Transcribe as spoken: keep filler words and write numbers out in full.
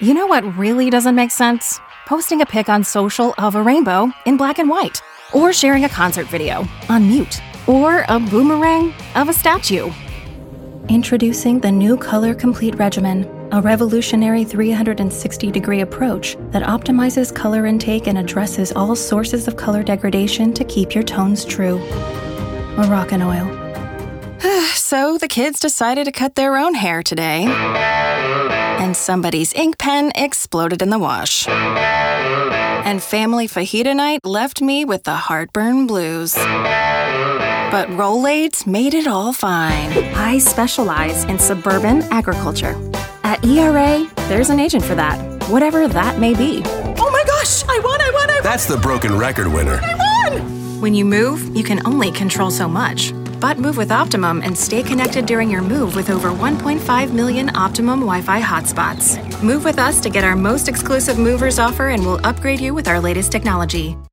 You know what really doesn't make sense? Posting a pic on social of a rainbow in black and white, or sharing a concert video on mute, or a boomerang of a statue. Introducing the new Color Complete regimen, a revolutionary three hundred sixty degree approach that optimizes color intake and addresses all sources of color degradation to keep your tones true. Moroccan-Oil. So the kids decided to cut their own hair today, and somebody's ink pen exploded in the wash. And family fajita night left me with the heartburn blues. But Rolaids made it all fine. I specialize in suburban agriculture. At E R A, there's an agent for that, whatever that may be. Oh my gosh, I won, I won, I won! That's the broken record winner. I won! When you move, you can only control so much. But move with Optimum and stay connected during your move with over one point five million Optimum Wi-Fi hotspots. Move with us to get our most exclusive movers offer, and we'll upgrade you with our latest technology.